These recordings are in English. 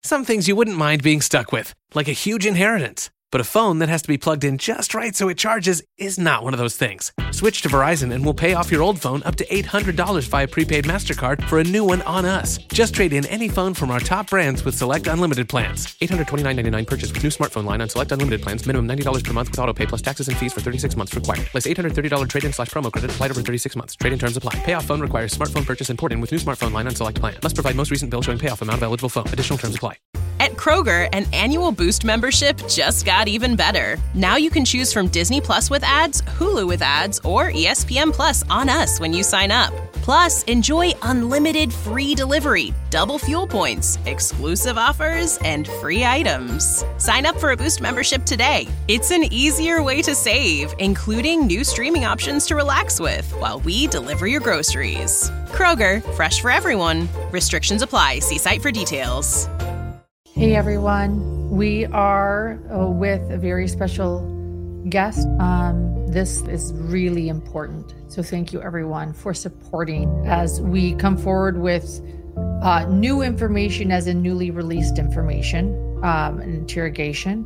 Some things you wouldn't mind being stuck with, like a huge inheritance. But a phone that has to be plugged in just right so it charges is not one of those things. Switch to Verizon and we'll pay off your old phone up to $800 via prepaid MasterCard for a new one on us. Just trade in any phone from our top brands with select unlimited plans. $829.99 purchase with new smartphone line on select unlimited plans. Minimum $90 per month with autopay plus taxes and fees for 36 months required. Place $830 trade-in/promo credit applied over 36 months. Trade-in terms apply. Payoff phone requires smartphone purchase and port-in with new smartphone line on select plan. Must provide most recent bill showing payoff amount of eligible phone. Additional terms apply. At Kroger, an annual Boost membership just got even better. Now you can choose from Disney Plus with ads, Hulu with ads, or ESPN Plus on us when you sign up. Plus, enjoy unlimited free delivery, double fuel points, exclusive offers, and free items. Sign up for a Boost membership today. It's an easier way to save, including new streaming options to relax with while we deliver your groceries. Kroger, fresh for everyone. Restrictions apply. See site for details. Hey everyone, we are with a very special guest. This is really important. So thank you everyone for supporting as we come forward with new information, as in newly released information, an interrogation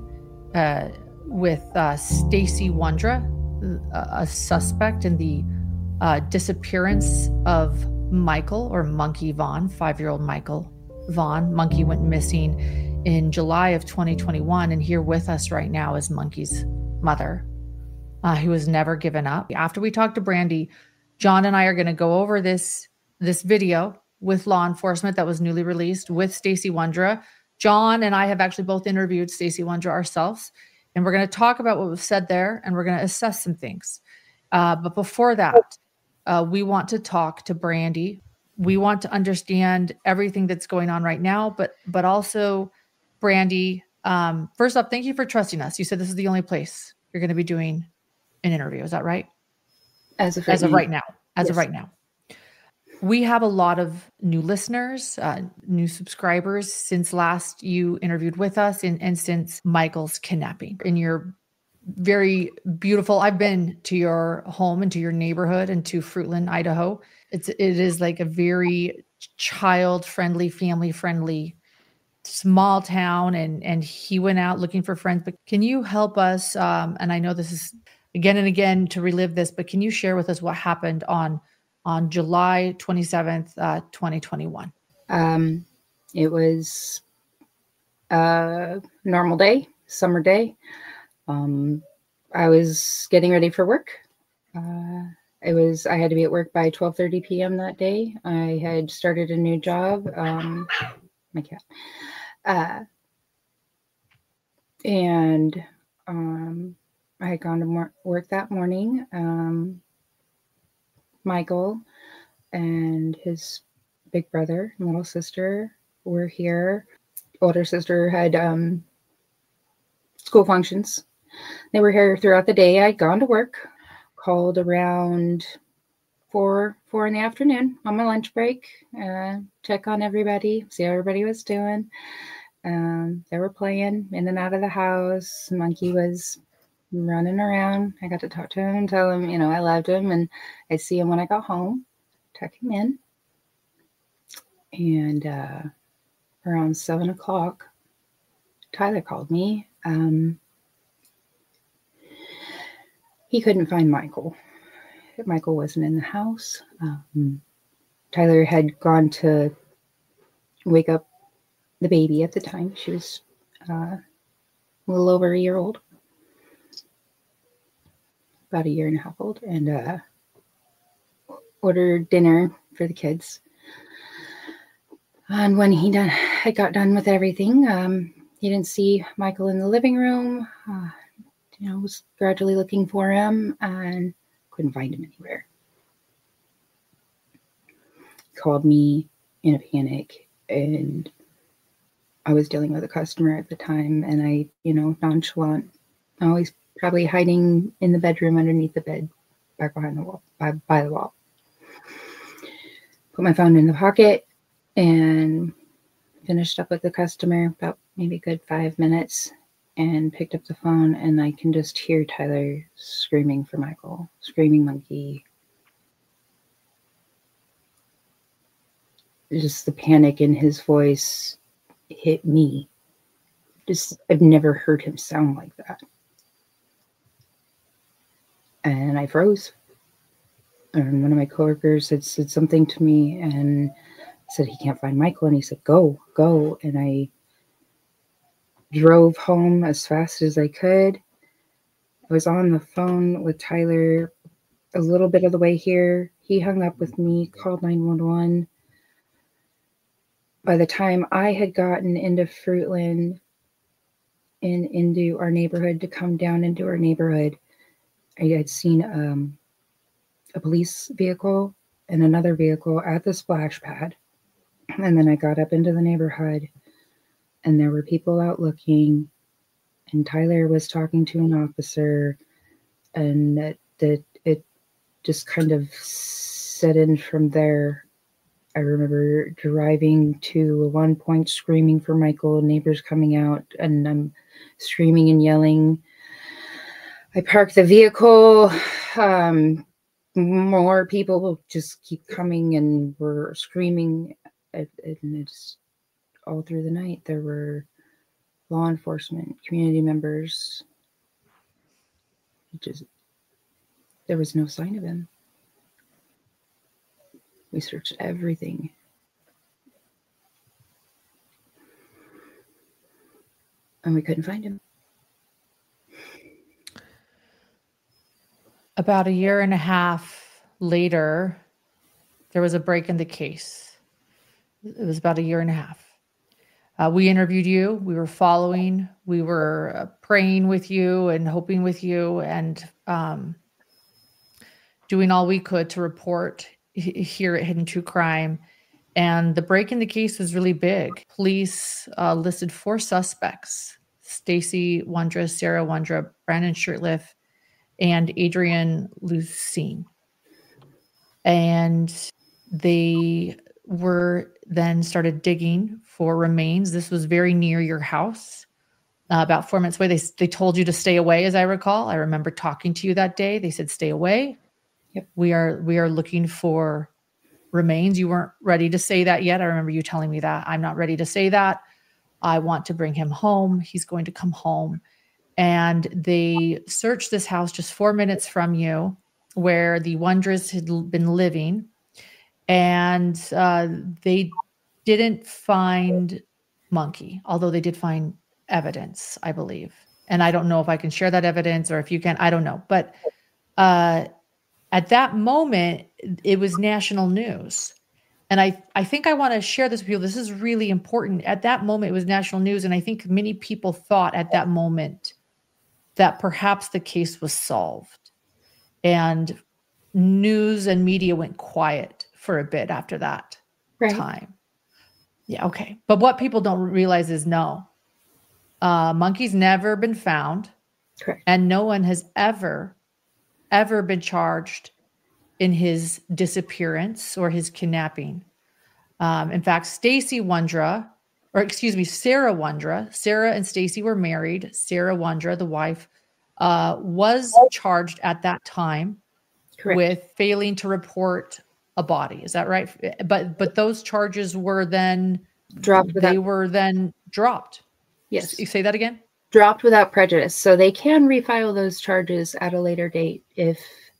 with Stacey Wondra, a suspect in the disappearance of Michael, or Monkey Vaughn, 5-year-old Michael Vaughn. Monkey went missing in July of 2021, and here with us right now is Monkey's mother, who has never given up. After we talk to Brandy, John and I are going to go over this video with law enforcement that was newly released with Stacey Wondra. John and I have actually both interviewed Stacey Wondra ourselves, and we're going to talk about what was said there, and we're going to assess some things. But before that, we want to talk to Brandy. We want to understand everything that's going on right now, but also, Brandy, first off, thank you for trusting us. You said this is the only place you're going to be doing an interview. Is that right? As of right now. We have a lot of new listeners, new subscribers since last you interviewed with us and since Michael's kidnapping. And you're very beautiful. I've been to your home and to your neighborhood and to Fruitland, Idaho. It is like a very child-friendly, family-friendly small town, and he went out looking for friends. But can you help us? And I know this is again and again to relive this, but can you share with us what happened on July 27th, 2021? It was a normal day, summer day. I was getting ready for work. I had to be at work by 12:30 p.m. that day. I had started a new job. My cat. And I had gone to work that morning. Michael and his big brother and little sister were here. Older sister had school functions. They were here throughout the day. I'd gone to work, called around 4 in the afternoon on my lunch break, check on everybody, see how everybody was doing. They were playing in and out of the house. Monkey was running around. I got to talk to him and tell him, I loved him, and I'd see him when I got home, tuck him in. And around 7 o'clock, Tyler called me. He couldn't find Michael. Michael wasn't in the house. Tyler had gone to wake up the baby at the time. She was a little over a year old, about a year and a half old, and ordered dinner for the kids. And when he got done with everything, he didn't see Michael in the living room. Was gradually looking for him and couldn't find him anywhere. He called me in a panic, and I was dealing with a customer at the time, and I, nonchalant, always probably hiding in the bedroom underneath the bed, back behind the wall, by the wall. Put my phone in the pocket and finished up with the customer about maybe a good 5 minutes, and picked up the phone, and I can just hear Tyler screaming for Michael, screaming Monkey. Just the panic in his voice. hit me. I've never heard him sound like that. And I froze. And one of my coworkers had said something to me and said he can't find Michael. And he said, go. And I drove home as fast as I could. I was on the phone with Tyler a little bit of the way here. He hung up with me, called 911. By the time I had gotten into Fruitland and into our neighborhood, to come down into our neighborhood, I had seen a police vehicle and another vehicle at the splash pad. And then I got up into the neighborhood and there were people out looking, and Tyler was talking to an officer, and that it just kind of set in from there. I remember driving to one point, screaming for Michael, neighbors coming out, and I'm screaming and yelling. I parked the vehicle. More people just keep coming and were screaming. And it's all through the night. There were law enforcement, community members. There was no sign of him. We searched everything. And we couldn't find him. About a year and a half later, there was a break in the case. It was about a year and a half. We interviewed you. We were following. We were praying with you and hoping with you and doing all we could to report here at Hidden True Crime. And the break in the case was really big. Police listed 4 suspects: Stacy Wondra, Sarah Wondra, Brandon Shurtleff, and Adrian Lucene. And they were then started digging for remains. This was very near your house, about 4 minutes away. They told you to stay away, as I recall. I remember talking to you that day. They said, stay away. Yep. We are looking for remains. You weren't ready to say that yet. I remember you telling me that. I'm not ready to say that. I want to bring him home. He's going to come home. And they searched this house just 4 minutes from you, where the Wondras had been living. And they didn't find Monkey, although they did find evidence, I believe. And I don't know if I can share that evidence or if you can, I don't know. But at that moment, it was national news. And I think I want to share this with you. This is really important. At that moment, it was national news. And I think many people thought at that moment that perhaps the case was solved. And news and media went quiet for a bit after that time. Yeah, okay. But what people don't realize is no. Monkey's never been found. Correct. And no one has ever been charged in his disappearance or his kidnapping. In fact, Sarah Wondra, Sarah and Stacy were married. Sarah Wondra, the wife, was charged at that time with failing to report a body. Is that right? But those charges were then dropped. They were then dropped. Yes. You say that again? Dropped without prejudice. So they can refile those charges at a later date if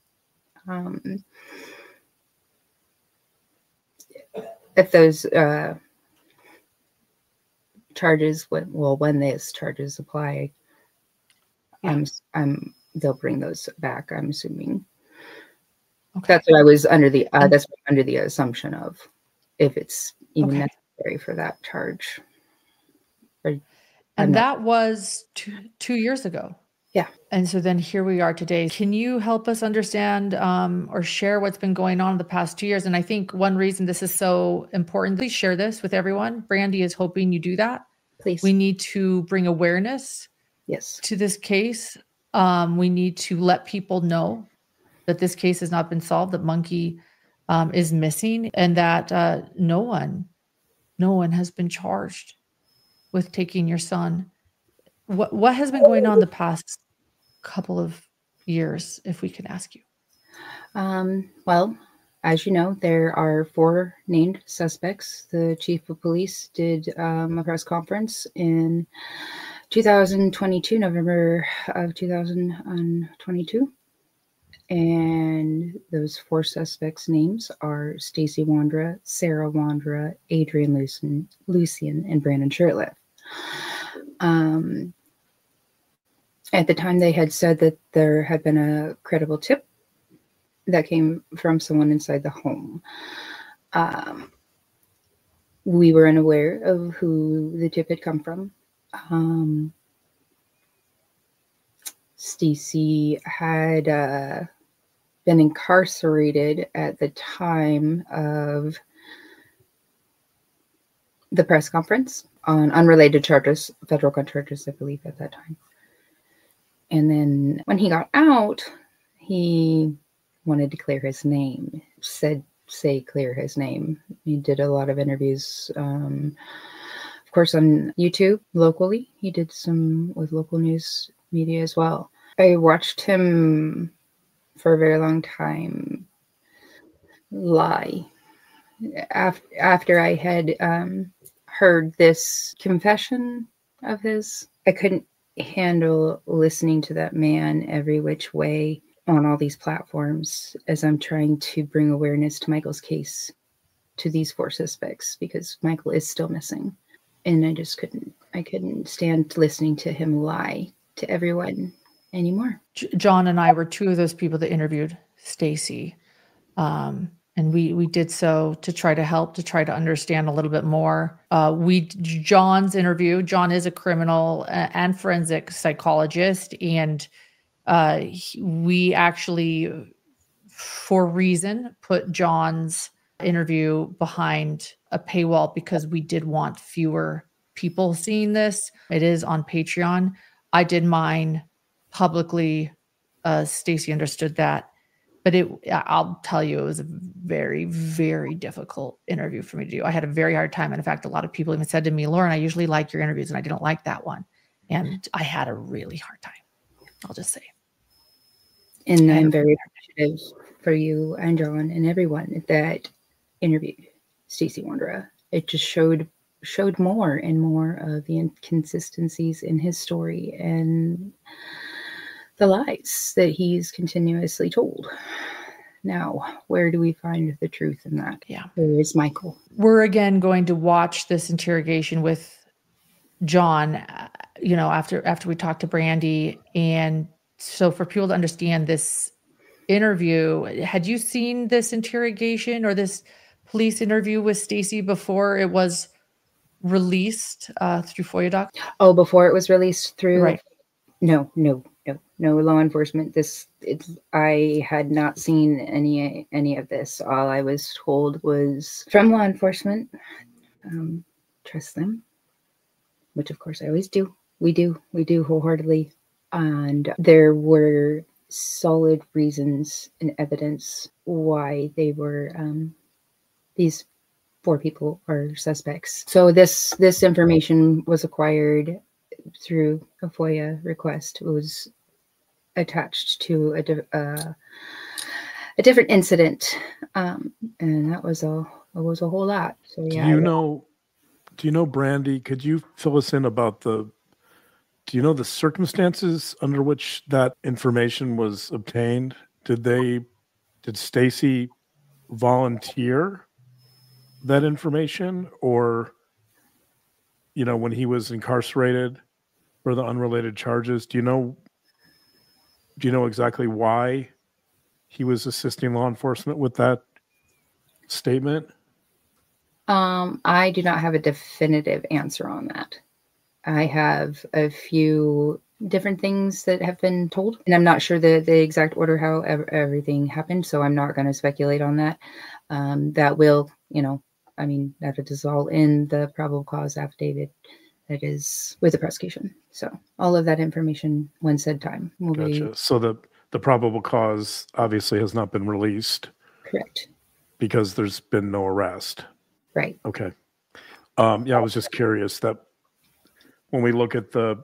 those charges, when those charges apply, they'll bring those back, I'm assuming. Okay. That's what I was under the assumption of, if it's even necessary for that charge. And that was two years ago. Yeah. And so then here we are today. Can you help us understand or share what's been going on in the past 2 years? And I think one reason this is so important, please share this with everyone. Brandy is hoping you do that. Please. We need to bring awareness to this case. We need to let people know that this case has not been solved, that Monkey is missing, and that no one has been charged with taking your son. What has been going on the past couple of years, if we can ask you? Well, as you know, there are 4 named suspects. The chief of police did a press conference in 2022, November of 2022. And those 4 suspects' names are Stacy Wondra, Sarah Wondra, Adrian Lucian, and Brandon Shurtleff. At the time, they had said that there had been a credible tip that came from someone inside the home. We were unaware of who the tip had come from. Stacy had been incarcerated at the time of the press conference on unrelated charges, federal gun charges, I believe, at that time. And then when he got out, he wanted to clear his name, clear his name. He did a lot of interviews, of course, on YouTube locally. He did some with local news media as well. I watched him for a very long time lie. After I had heard this confession of his, I couldn't handle listening to that man every which way on all these platforms as I'm trying to bring awareness to Michael's case to these 4 suspects, because Michael is still missing. And I just couldn't stand listening to him lie to everyone anymore. John and I were 2 of those people that interviewed Stacy. And we did so to try to help, to try to understand a little bit more. John's interview, John is a criminal and forensic psychologist. And we actually, for reason, put John's interview behind a paywall because we did want fewer people seeing this. It is on Patreon. I did mine publicly. Stacy understood that. But I'll tell you, it was a very, very difficult interview for me to do. I had a very hard time. And in fact, a lot of people even said to me, Lauren, I usually like your interviews, and I didn't like that one. And I had a really hard time, I'll just say. And I'm very appreciative for you and John and everyone that interviewed Stacy Wondra. It just showed more and more of the inconsistencies in his story and the lies that he's continuously told. Now, where do we find the truth in that? Yeah. Where is Michael? We're again going to watch this interrogation with John, after we talk to Brandy. And so for people to understand this interview, had you seen this interrogation or this police interview with Stacy before it was released through FOIA Doc? Oh, before it was released through? Right. No, law enforcement. I had not seen any of this. All I was told was from law enforcement, trust them, which of course I always do. We do wholeheartedly. And there were solid reasons and evidence why they were, these 4 people are suspects. So this information was acquired through a FOIA request. It was attached to a different incident, and that was a whole lot. So yeah. Do you know, Brandy? Could you fill us in about do you know the circumstances under which that information was obtained? Did Stacy volunteer that information, or when he was incarcerated for the unrelated charges? Do you know exactly why he was assisting law enforcement with that statement? I do not have a definitive answer on that. I have a few different things that have been told, and I'm not sure the exact order how everything happened, so I'm not going to speculate on that. That will, that is all in the probable cause affidavit that is with the prosecution. So all of that information, when said time, will be. So the probable cause obviously has not been released. Correct. Because there's been no arrest. Right. Okay. I was just curious that when we look at the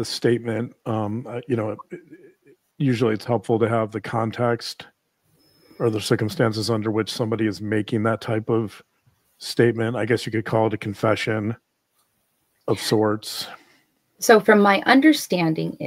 statement, usually it's helpful to have the context Are there circumstances under which somebody is making that type of statement? I guess you could call it a confession of sorts. So from my understanding,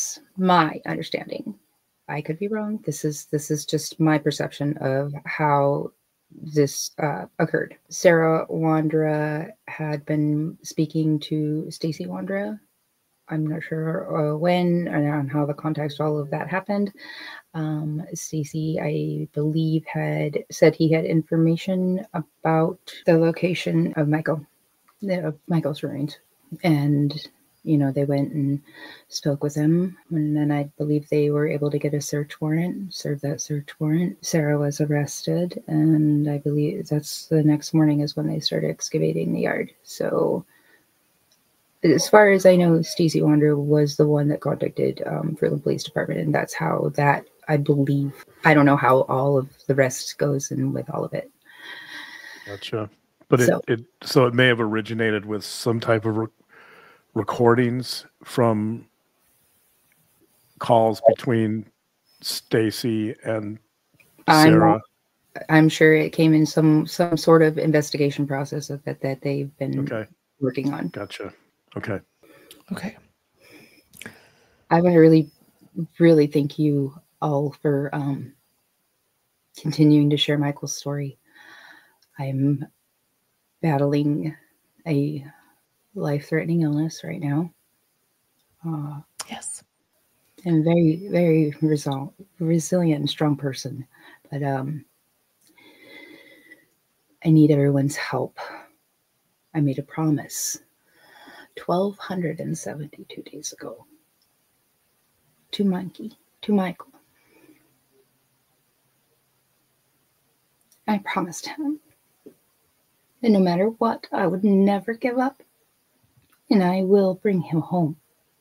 I could be wrong. This is just my perception of how this occurred. Sarah Wandra had been speaking to Stacy Wandra. I'm not sure when or on how the context, all of that happened. Stacy, I believe, had said he had information about the location of Michael's ruins. And, they went and spoke with him. And then I believe they were able to get a search warrant, serve that search warrant. Sarah was arrested. And I believe that's the next morning is when they started excavating the yard. So as far as I know, Stacey Wander was the one that contacted Fruitland Police Department. And that's how that, I believe, I don't know how all of the rest goes and with all of it. Gotcha. But so it may have originated with some type of recordings from calls between Stacy and Sarah. I'm sure it came in some sort of investigation process that they've been working on. Gotcha. Okay. I want to really, really thank you all for continuing to share Michael's story. I'm battling a life-threatening illness right now. Yes. I'm very, very resilient and strong person, but I need everyone's help. I made a promise 1,272 days ago to Michael. I promised him that no matter what, I would never give up, and I will bring him home.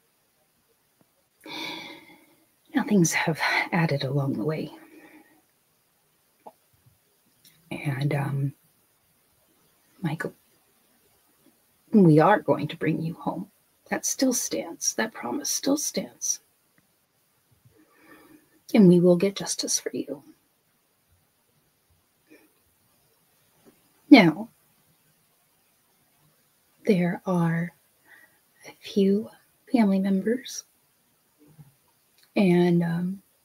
Now things have added along the way. And Michael, we are going to bring you home. That still stands. That promise still stands. And we will get justice for you. Now, there are a few family members and a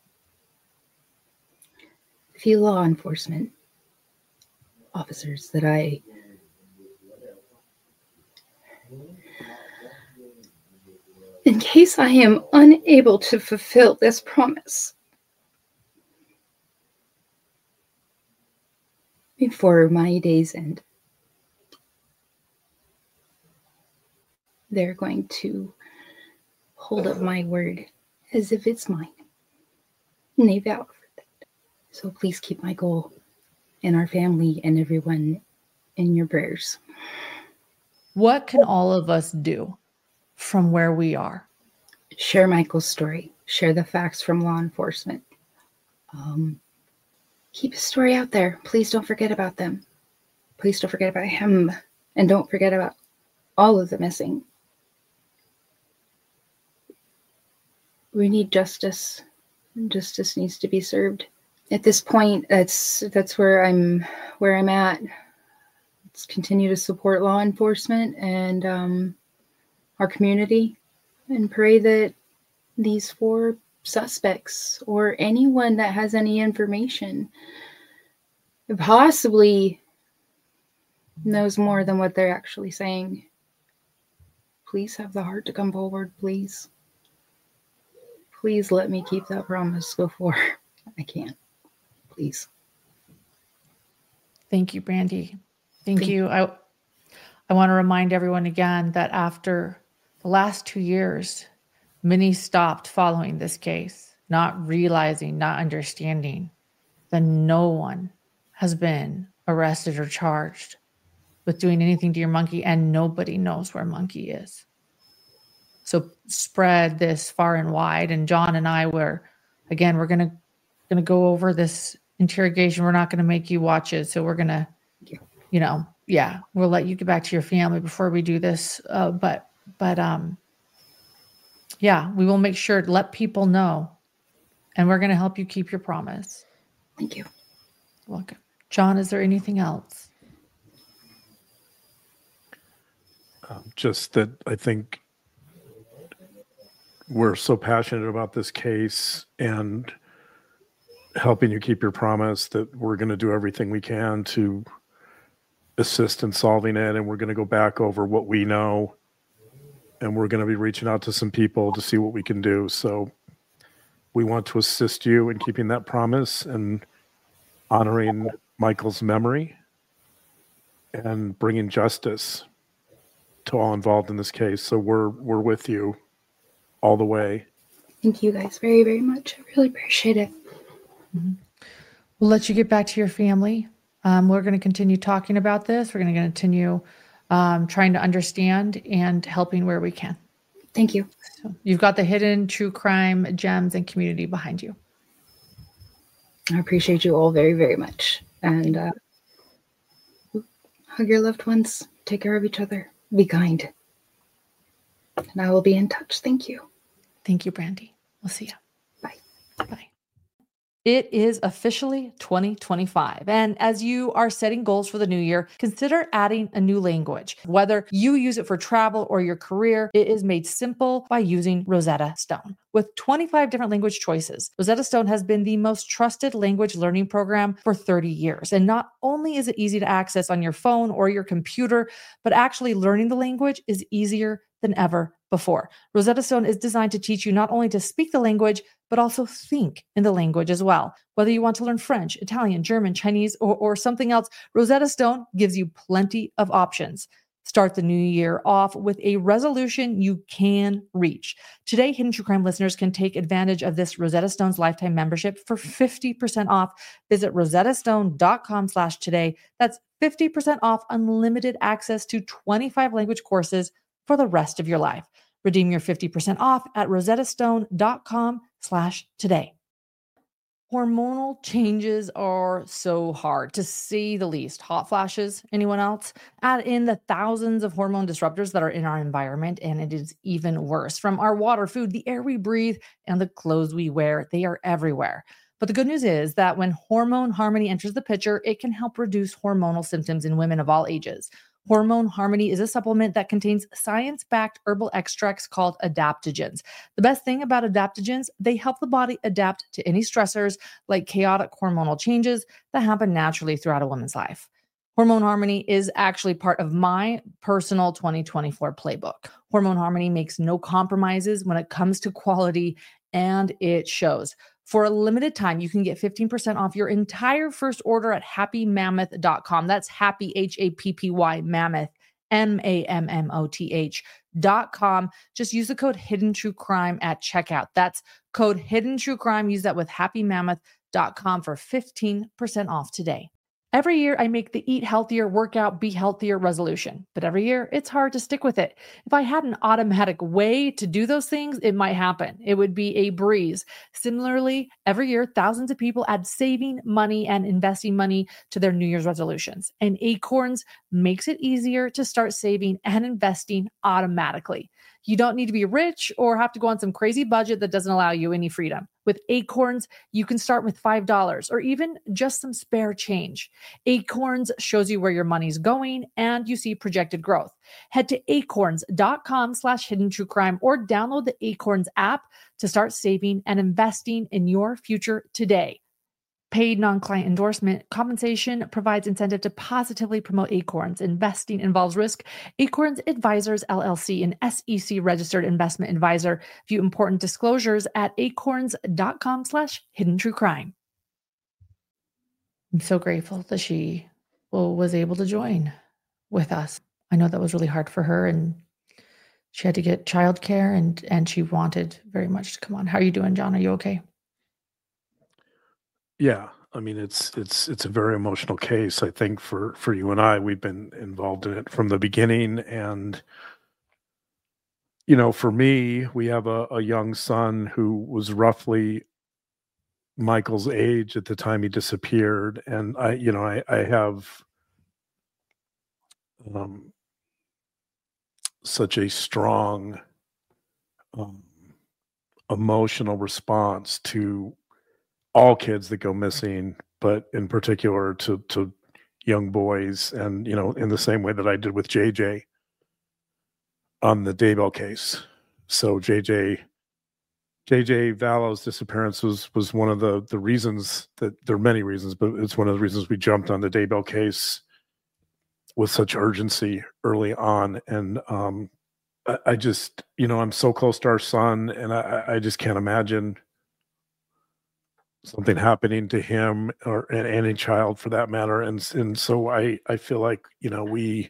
few law enforcement officers that in case I am unable to fulfill this promise before my days end, they're going to hold up my word as if it's mine. And they vowed for that. So please keep Michael and our family and everyone in your prayers. What can all of us do from where we are? Share Michael's story. Share the facts from law enforcement. Keep his story out there. Please don't forget about them. Please don't forget about him. And don't forget about all of the missing. We need justice. Justice needs to be served. At this point, that's where I'm at. Let's continue to support law enforcement and our community, and pray that these 4 suspects or anyone that has any information possibly knows more than what they're actually saying. Please have the heart to come forward, please. Please let me keep that promise before I can't. Please. Thank you, Brandy. Thank you. I want to remind everyone again that after the last 2 years, many stopped following this case, not realizing, not understanding that no one has been arrested or charged with doing anything to your monkey, and nobody knows where Monkey is. So spread this far and wide. And John and I we're going to go over this interrogation. We're not going to make you watch it. So we're going to, we'll let you get back to your family before we do this. But we will make sure to let people know, and we're going to help you keep your promise. Thank you. Welcome. John, is there anything else? Just that I think we're so passionate about this case and helping you keep your promise that we're going to do everything we can to assist in solving it. And we're going to go back over what we know, and we're going to be reaching out to some people to see what we can do. So we want to assist you in keeping that promise and honoring Michael's memory and bringing justice to all involved in this case. So we're with you all the way. Thank you guys very, very much. I really appreciate it. Mm-hmm. We'll let you get back to your family. We're going to continue talking about this. We're going to continue trying to understand and helping where we can. Thank you. So you've got the hidden true crime gems and community behind you. I appreciate you all very, very much. And hug your loved ones. Take care of each other. Be kind. And I will be in touch. Thank you. Thank you, Brandy. We'll see you. Bye. Bye. It is officially 2025. And as you are setting goals for the new year, consider adding a new language. Whether you use it for travel or your career, it is made simple by using Rosetta Stone. With 25 different language choices, Rosetta Stone has been the most trusted language learning program for 30 years. And not only is it easy to access on your phone or your computer, but actually learning the language is easier than ever before. Rosetta Stone is designed to teach you not only to speak the language, but also think in the language as well. Whether you want to learn French, Italian, German, Chinese, or something else, Rosetta Stone gives you plenty of options. Start the new year off with a resolution you can reach. Today, Hidden True Crime listeners can take advantage of this Rosetta Stone's lifetime membership for 50% off. Visit rosettastone.com/today. That's 50% off unlimited access to 25 language courses for the rest of your life. Redeem your 50% off at rosettastone.com/today. Hormonal changes are so hard, to say the least. Hot flashes, anyone else? Add in the thousands of hormone disruptors that are in our environment, and it is even worse. From our water, food, the air we breathe, and the clothes we wear, they are everywhere. But the good news is that when Hormone Harmony enters the picture, it can help reduce hormonal symptoms in women of all ages. Hormone Harmony is a supplement that contains science-backed herbal extracts called adaptogens. The best thing about adaptogens, they help the body adapt to any stressors like chaotic hormonal changes that happen naturally throughout a woman's life. Hormone Harmony is actually part of my personal 2024 playbook. Hormone Harmony makes no compromises when it comes to quality, and it shows. For a limited time, you can get 15% off your entire first order at happymammoth.com. That's happy, Happy, mammoth, MAMMOTH.com. Just use the code Hidden True Crime at checkout. That's code Hidden True Crime. Use that with happymammoth.com for 15% off today. Every year, I make the eat healthier, work out, be healthier resolution. But every year, it's hard to stick with it. If I had an automatic way to do those things, it might happen. It would be a breeze. Similarly, every year, thousands of people add saving money and investing money to their New Year's resolutions. And Acorns makes it easier to start saving and investing automatically. You don't need to be rich or have to go on some crazy budget that doesn't allow you any freedom. With Acorns, you can start with $5 or even just some spare change. Acorns shows you where your money's going and you see projected growth. Head to acorns.com/hidden true crime or download the Acorns app to start saving and investing in your future today. Paid non-client endorsement compensation provides incentive to positively promote Acorns. Investing involves risk. Acorns Advisors LLC, an SEC registered investment advisor. View important disclosures at acorns.com/hidden true crime. I'm so grateful that she was able to join with us. I know that was really hard for her, and she had to get childcare, and she wanted very much to come on. How are you doing, John? Are you okay? Yeah, I mean, it's a very emotional case. I think for you and I, we've been involved in it from the beginning. And, you know, for me, we have a young son who was roughly Michael's age at the time he disappeared. And I have such a strong emotional response to all kids that go missing, but in particular to young boys, and in the same way that I did with JJ on the Daybell case. So JJ Vallow's disappearance was one of the reasons that there are many reasons, but it's one of the reasons we jumped on the Daybell case with such urgency early on. And I just, I'm so close to our son, and I just can't imagine something happening to him or any child for that matter. And so I feel like, I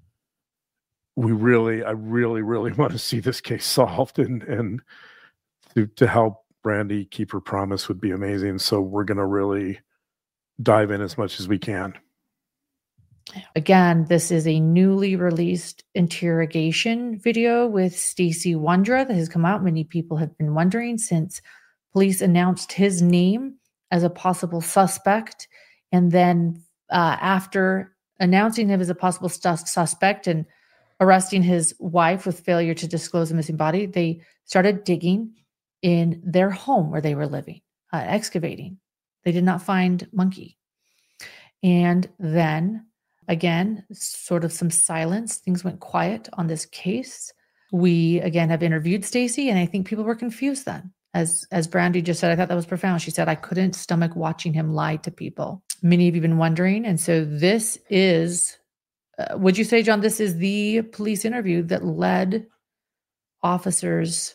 really want to see this case solved, and to help Brandy keep her promise would be amazing. So we're going to really dive in as much as we can. Again, this is a newly released interrogation video with Stacey Wondra that has come out. Many people have been wondering since police announced his name as a possible suspect. And then after announcing him as a possible suspect and arresting his wife with failure to disclose a missing body, they started digging in their home where they were living, excavating. They did not find Monkey. And then, again, sort of some silence. Things went quiet on this case. We, again, have interviewed Stacey, and I think people were confused then. As Brandy just said, I thought that was profound. She said, I couldn't stomach watching him lie to people. Many of you have been wondering. And so this is, would you say, John, this is the police interview that led officers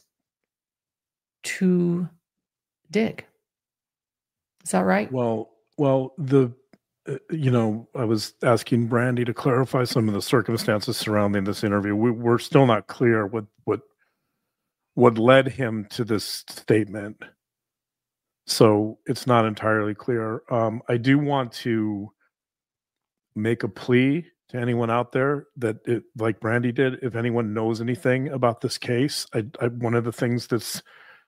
to dig? Is that right? Well, I was asking Brandy to clarify some of the circumstances surrounding this interview. We're still not clear what led him to this statement. So it's not entirely clear. I do want to make a plea to anyone out there that, like Brandy did, if anyone knows anything about this case, one of the things that's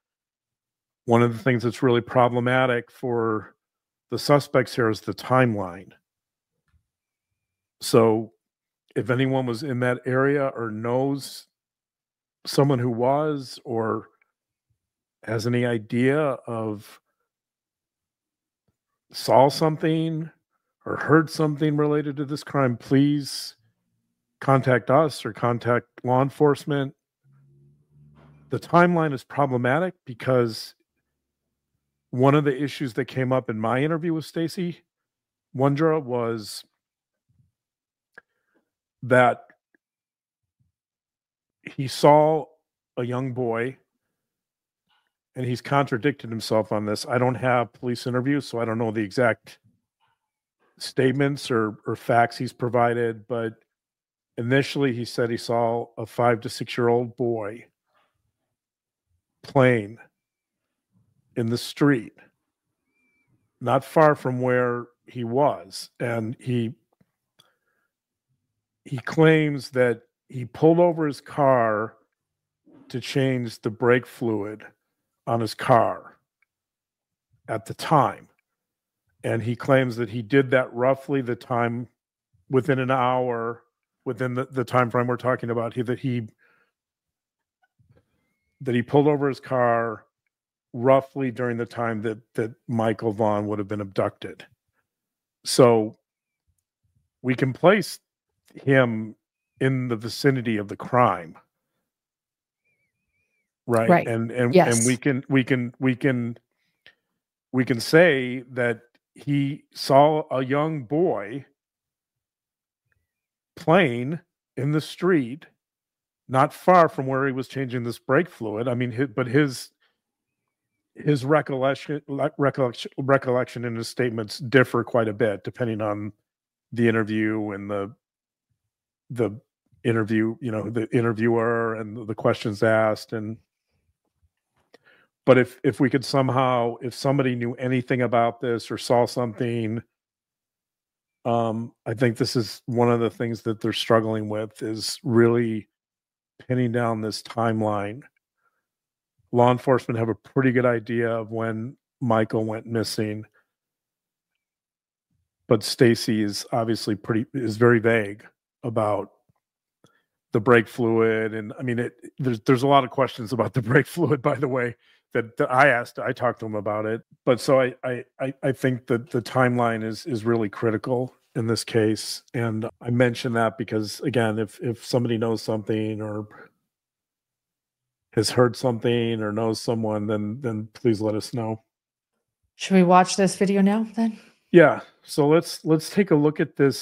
really problematic for the suspects here is the timeline. So if anyone was in that area or knows someone who was, or has any idea of, saw something or heard something related to this crime, please contact us or contact law enforcement. The timeline is problematic because one of the issues that came up in my interview with Stacey Wondra was that he saw a young boy, and he's contradicted himself on this. I don't have police interviews, so I don't know the exact statements or facts he's provided, but initially he said he saw a 5 to 6 year old boy playing in the street not far from where he was, and he claims that he pulled over his car to change the brake fluid on his car at the time. And he claims that he did that roughly the time within an hour, within the time frame we're talking about, that he pulled over his car roughly during the time that Michael Vaughn would have been abducted. So we can place him in the vicinity of the crime, right? And yes. and we can say that he saw a young boy playing in the street not far from where he was changing this brake fluid. I mean, his recollection and his statements differ quite a bit depending on the interview and the interview, the interviewer and the questions asked. But if we could somehow, if somebody knew anything about this or saw something, I think this is one of the things that they're struggling with, is really pinning down this timeline. Law enforcement have a pretty good idea of when Michael went missing, but Stacey is obviously very vague about the brake fluid. And I mean, there's a lot of questions about the brake fluid, by the way, that I talked to him about it. But so I think that the timeline is really critical in this case. And I mention that because, again, if somebody knows something or has heard something or knows someone, then please let us know. Should we watch this video now then? Yeah. So let's take a look at the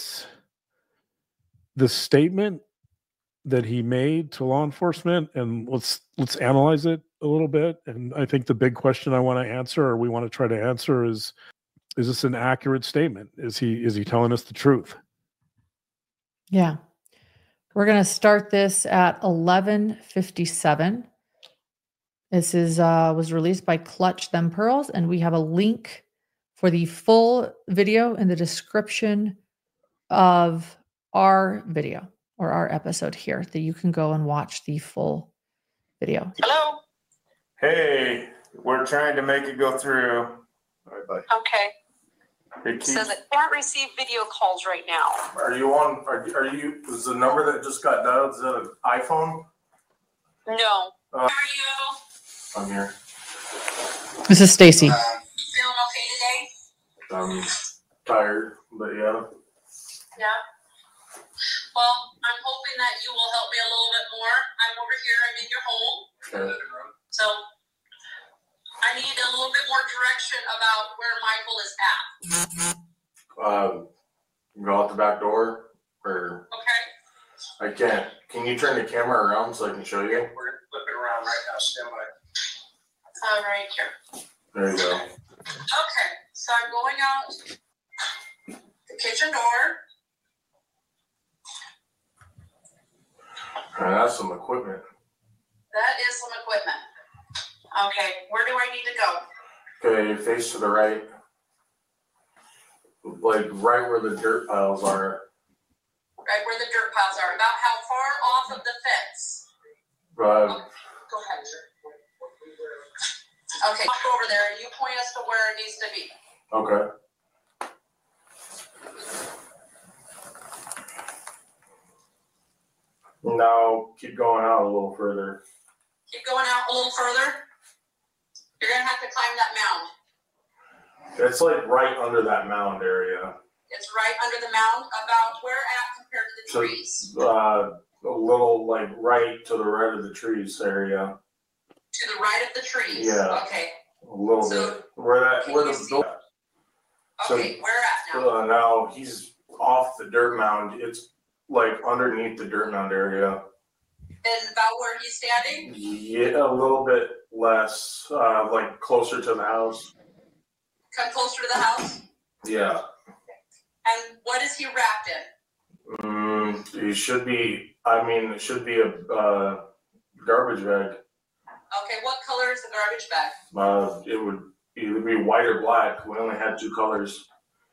statement that he made to law enforcement, and let's analyze it a little bit. And I think the big question I want to answer, or we want to try to answer, is this an accurate statement? Is he telling us the truth? Yeah. We're going to start this at 11:57. This was released by Clutch Them Pearls, and we have a link for the full video in the description of our video or our episode here, that you can go and watch the full video. Hello. Hey, we're trying to make it go through. All right, bye. Okay. It keeps, Says it can't receive video calls right now. are you on? Are you? Is the number that just got dialed is that an iPhone? No. How are you? I'm here. This is Stacy. Feeling okay today? I'm tired, but yeah. Yeah. Well, I'm hoping that you will help me a little bit more. I'm over here. I'm in your home. Okay. So I need a little bit more direction about where Michael is at. Go out the back door, or Okay. I can't. Can you turn the camera around so I can show you? We're flipping around right now. Stand by. All right, here. There you go. Okay. So I'm going out the kitchen door. That's some equipment. That is some equipment. Okay. Where do I need to go? Okay, face to the right. Like right where the dirt piles are. Right where the dirt piles are. About how far off of the fence? Uh, Go ahead. Okay, walk over there and you point us to where it needs to be. okay. Now keep going out a little further. Keep going out a little further. You're gonna have to climb that mound. It's like right under that mound area. It's right under the mound, about where at compared to the So, trees? a little like right to the right of the trees area. To the right of the trees? Yeah. Okay, A little So, bit. Where can the you see- building. So- okay, where at now? Now he's off the dirt mound. It's like underneath the dirt mound area. And about where he's standing? Yeah, a little bit less, like closer to the house. Come closer to the house? Yeah. And what is he wrapped in? It should be. I mean, it should be a garbage bag. Okay, what color is the garbage bag? It would either be white or black. We only had two colors.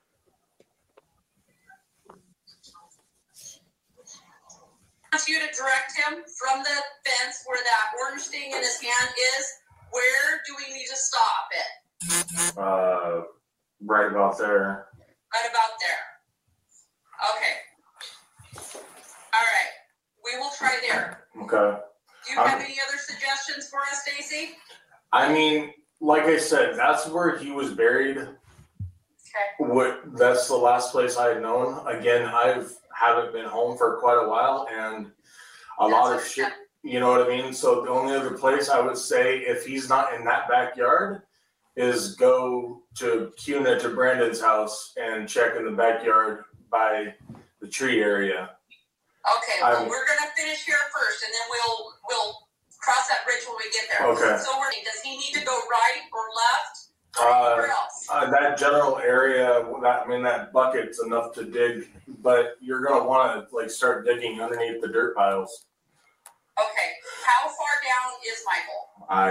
I want you to direct him from the fence where that orange thing in his hand is. Where do we need to stop it? Right about there. Right about there. Okay. All right. We will try there. Okay. Do you have any other suggestions for us, Stacy? I mean, like I said, that's where he was buried. Okay. That's the last place I had known. Again, haven't been home for quite a while, and a lot of shit. You know what I mean? So the only other place I would say, if he's not in that backyard, is go to Cuna to Brandon's house and check in the backyard by the tree area. Okay. Well, we're gonna finish here first, and then we'll cross that bridge when we get there. Okay. So does he need to go right or left? Or anywhere else? That general area, that bucket's enough to dig, but you're gonna want to start digging underneath the dirt piles. Okay. How far down is Michael?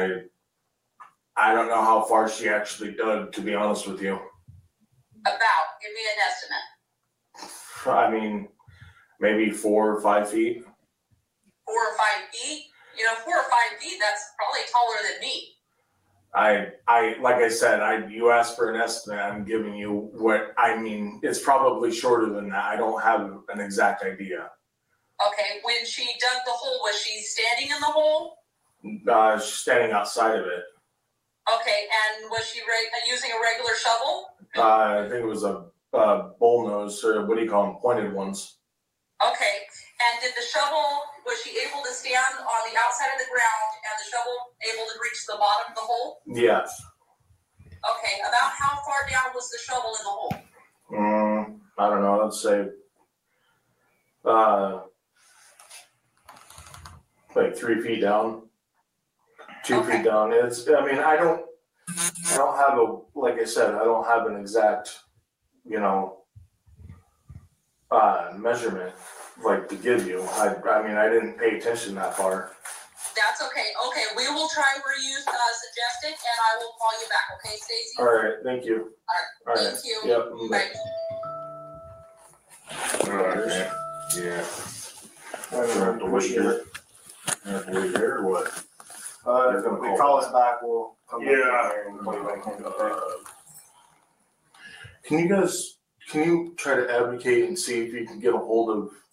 I don't know how far she actually dug, to be honest with you. About. Give me an estimate. I mean, maybe 4 or 5 feet. 4 or 5 feet? 4 or 5 feet, that's probably taller than me. Like I said, you asked for an estimate. I'm giving you what I mean. It's probably shorter than that. I don't have an exact idea. Okay, when she dug the hole, was she standing in the hole? She's standing outside of it. Okay, and was she using a regular shovel? I think it was a bull nose, or what do you call them, pointed ones. Okay, and did the shovel, was she able to stand on the outside of the ground and the shovel able to reach the bottom of the hole? Yes. Okay, about how far down was the shovel in the hole? I don't know, let's say like 3 feet down, 2 feet down. I don't have like I said, I don't have an exact, measurement like to give you. I didn't pay attention that far. That's okay. Okay, we will try where you suggested, and I will call you back. Okay, Stacy? All right, thank you. All right. Thank you. Yep. Bye. All right. Yeah. I don't have to wait here. I have to wait here or what? If they call us back, we'll come back here and call you back in. Okay. Can you try to advocate and see if you can get a hold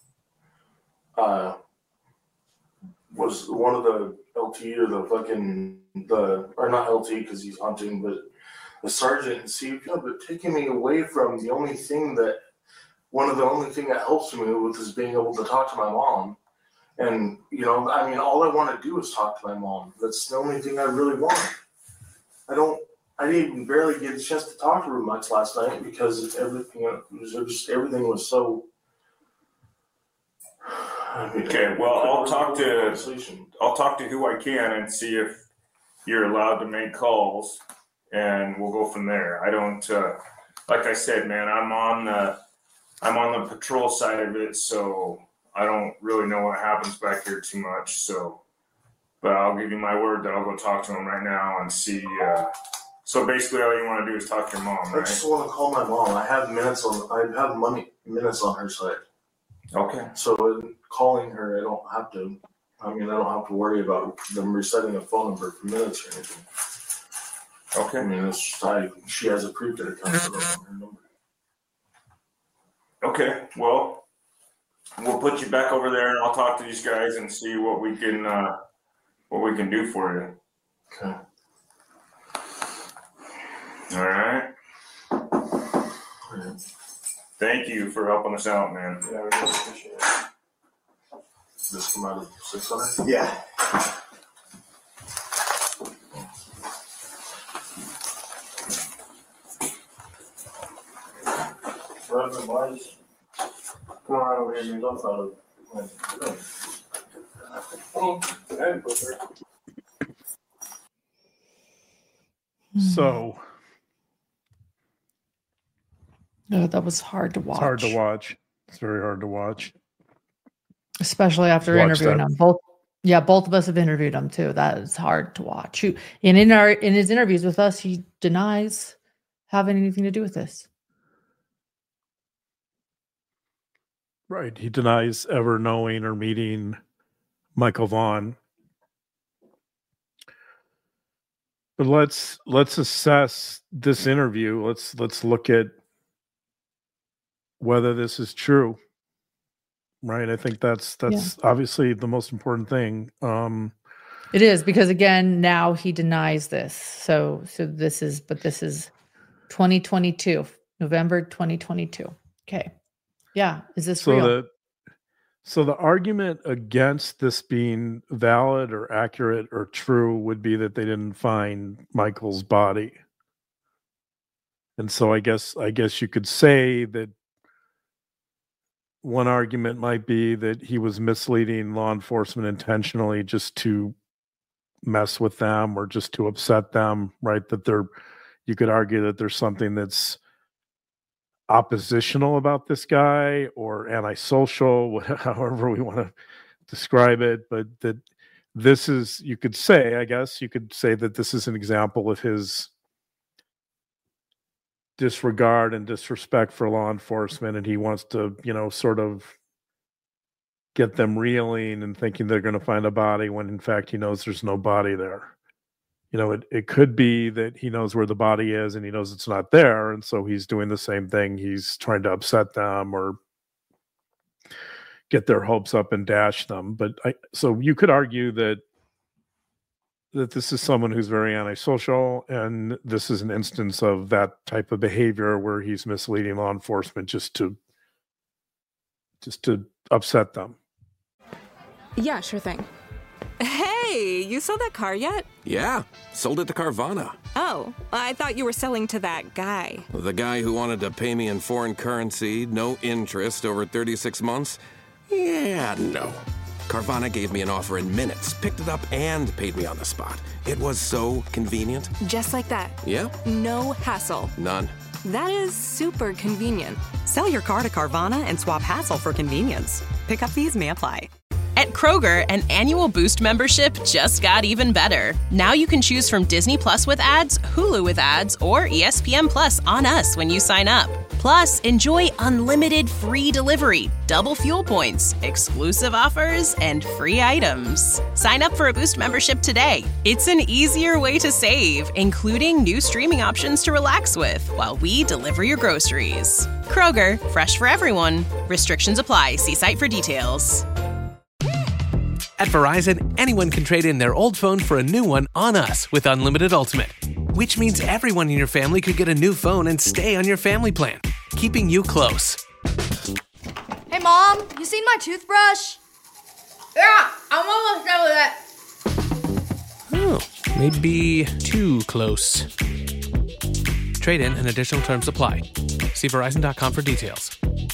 of was one of the LT or or not LT because he's hunting, but the sergeant, and see if but taking me away from one of the only thing that helps me with is being able to talk to my mom. And all I want to do is talk to my mom. That's the only thing I really want. I didn't even barely get a chance to talk to her much last night because everything was so. Okay, well, I'll talk to who I can and see if you're allowed to make calls, and we'll go from there. I don't, like I said, man, I'm on the patrol side of it, so I don't really know what happens back here too much. So, but I'll give you my word that I'll go talk to him right now and see. So basically, all you want to do is talk to your mom, right? I just want to call my mom. I have minutes on her side. Okay. So calling her, I don't have to worry about them resetting a phone number for minutes or anything. Okay. It's just she has a prepaid account on her number. Okay. Well, we'll put you back over there, and I'll talk to these guys and see what we can do for you. Okay. All right. Yeah. Thank you for helping us out, man. Yeah, we really appreciate it. This come out of 600? Yeah. Reverend Wise, come on over here, man. Don't follow. So No, that was hard to watch. it's hard to watch. It's very hard to watch. Especially after Watch interviewing that. him. Both of us have interviewed him too. That is hard to watch. And in his interviews with us, he denies having anything to do with this. Right. He denies ever knowing or meeting Michael Vaughn. But let's assess this interview. Let's look at whether this is true. Right. I think that's obviously the most important thing. It is, because again, now he denies this. So this is 2022, November 2022. Okay. Yeah. Is this real? So the argument against this being valid or accurate or true would be that they didn't find Michael's body. And so I guess you could say that one argument might be that he was misleading law enforcement intentionally just to mess with them or just to upset them, right? You could argue that there's something that's oppositional about this guy or antisocial, however we want to describe it, but that this is, you could say that this is an example of his disregard and disrespect for law enforcement, and he wants to, sort of get them reeling and thinking they're going to find a body when in fact he knows there's no body there. It could be that he knows where the body is and he knows it's not there, and so he's doing the same thing. He's trying to upset them or get their hopes up and dash them. But so you could argue that this is someone who's very antisocial, and this is an instance of that type of behavior where he's misleading law enforcement just to upset them. Yeah, sure thing. Hey, you sold that car yet? Yeah, sold it to Carvana. Oh, I thought you were selling to that guy. The guy who wanted to pay me in foreign currency, no interest, over 36 months? Yeah, no. Carvana gave me an offer in minutes, picked it up, and paid me on the spot. It was so convenient. Just like that. Yeah? No hassle. None. That is super convenient. Sell your car to Carvana and swap hassle for convenience. Pickup fees may apply. At Kroger, an annual Boost membership just got even better. Now you can choose from Disney Plus with ads, Hulu with ads, or ESPN Plus on us when you sign up. Plus, enjoy unlimited free delivery, double fuel points, exclusive offers, and free items. Sign up for a Boost membership today. It's an easier way to save, including new streaming options to relax with while we deliver your groceries. Kroger, fresh for everyone. Restrictions apply. See site for details. At Verizon, anyone can trade in their old phone for a new one on us with Unlimited Ultimate, which means everyone in your family could get a new phone and stay on your family plan, keeping you close. Hey, Mom, you seen my toothbrush? Yeah, I'm almost done with it. Oh, maybe too close. Trade in and additional terms apply. See Verizon.com for details.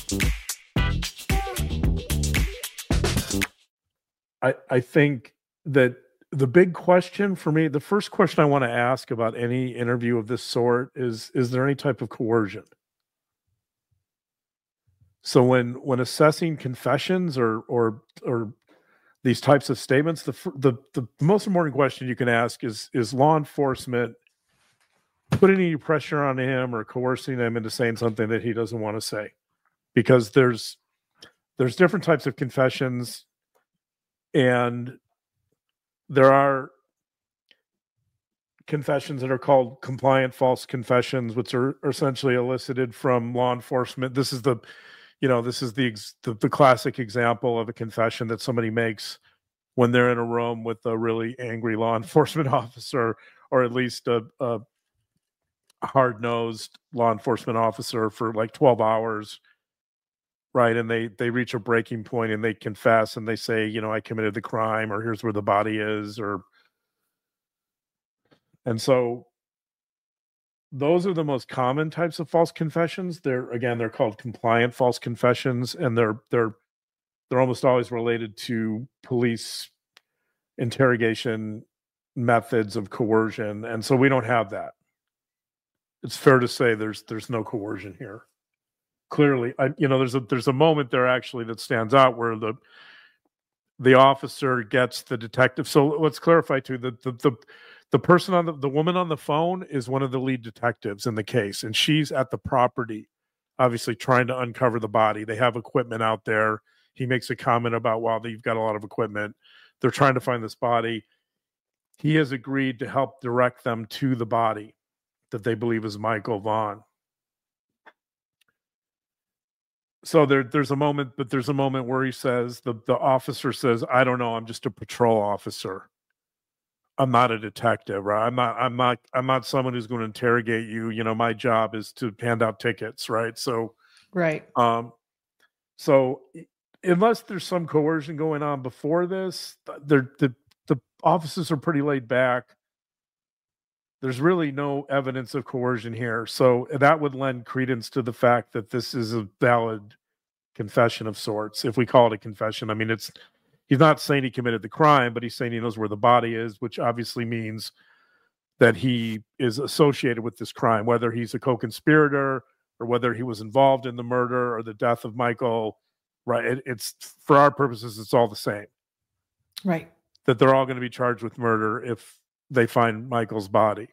I think that the big question for me, the first question I want to ask about any interview of this sort is there any type of coercion? So when assessing confessions or these types of statements, the most important question you can ask is law enforcement putting any pressure on him or coercing him into saying something that he doesn't want to say? Because there's different types of confessions. And there are confessions that are called compliant false confessions, which are essentially elicited from law enforcement. This is the classic example of a confession that somebody makes when they're in a room with a really angry law enforcement officer, or at least a hard-nosed law enforcement officer for like 12 hours. Right. And they reach a breaking point and they confess and they say, I committed the crime, or here's where the body is, and so those are the most common types of false confessions. They're called compliant false confessions, and they're almost always related to police interrogation methods of coercion. And so we don't have that. It's fair to say there's no coercion here. Clearly, there's a moment there actually that stands out where the officer gets the detective. So let's clarify too that the person the woman on the phone is one of the lead detectives in the case, and she's at the property, obviously trying to uncover the body. They have equipment out there. He makes a comment about, wow, you've got a lot of equipment. They're trying to find this body. He has agreed to help direct them to the body that they believe is Michael Vaughn. So there's a moment where he says, the officer says, I don't know, I'm just a patrol officer. I'm not a detective, right? I'm not someone who's going to interrogate you. My job is to hand out tickets, right? So right. So unless there's some coercion going on before this, the officers are pretty laid back. There's really no evidence of coercion here. So that would lend credence to the fact that this is a valid confession of sorts. If we call it a confession, I mean, he's not saying he committed the crime, but he's saying he knows where the body is, which obviously means that he is associated with this crime, whether he's a co-conspirator or whether he was involved in the murder or the death of Michael, right? It's for our purposes, it's all the same. Right. That they're all going to be charged with murder if they find Michael's body.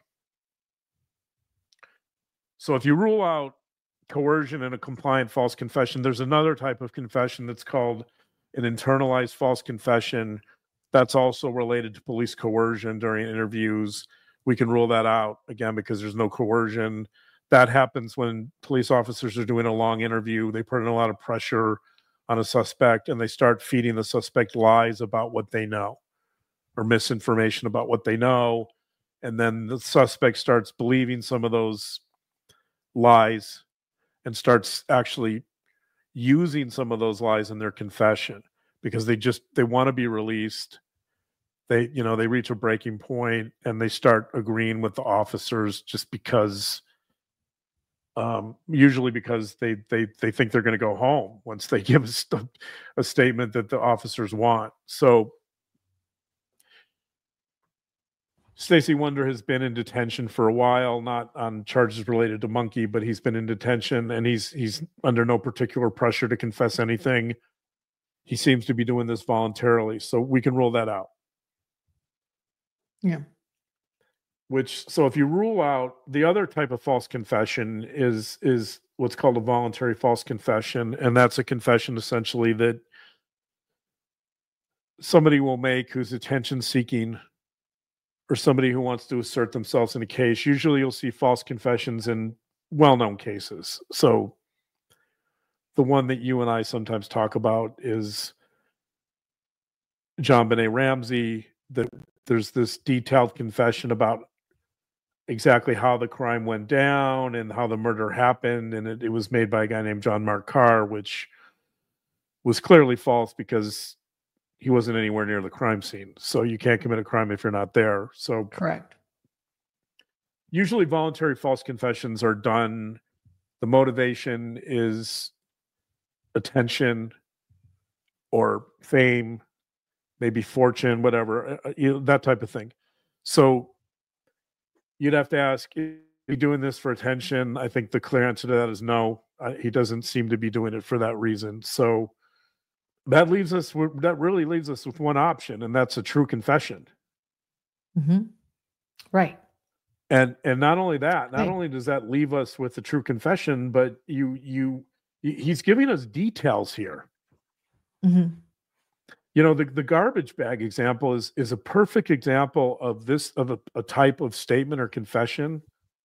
So if you rule out coercion in a compliant false confession, there's another type of confession that's called an internalized false confession. That's also related to police coercion during interviews. We can rule that out, again, because there's no coercion. That happens when police officers are doing a long interview. They put in a lot of pressure on a suspect, and they start feeding the suspect lies about what they know or misinformation about what they know. And then the suspect starts believing some of those lies and starts actually using some of those lies in their confession because they want to be released. They reach a breaking point and they start agreeing with the officers just because, usually because they think they're going to go home once they give a statement that the officers want. So Stacey Wonder has been in detention for a while, not on charges related to Monkey, but he's been in detention and he's under no particular pressure to confess anything. He seems to be doing this voluntarily, so we can rule that out. Yeah. So if you rule out the other type of false confession is what's called a voluntary false confession, and that's a confession essentially that somebody will make who's attention seeking or somebody who wants to assert themselves in a case. Usually you'll see false confessions in well-known cases. So the one that you and I sometimes talk about is JonBenet Ramsey, that there's this detailed confession about exactly how the crime went down and how the murder happened. And it was made by a guy named John Mark Carr, which was clearly false because he wasn't anywhere near the crime scene. So you can't commit a crime if you're not there. So correct. Usually voluntary false confessions are done. The motivation is attention or fame, maybe fortune, whatever, that type of thing. So you'd have to ask, is he doing this for attention? I think the clear answer to that is no. He doesn't seem to be doing it for that reason. So that really leaves us with one option, and that's a true confession. Mm-hmm. Right. And not only that, not only does that leave us with a true confession, but he's giving us details here. Mm-hmm. The garbage bag example is a perfect example of a type of statement or confession.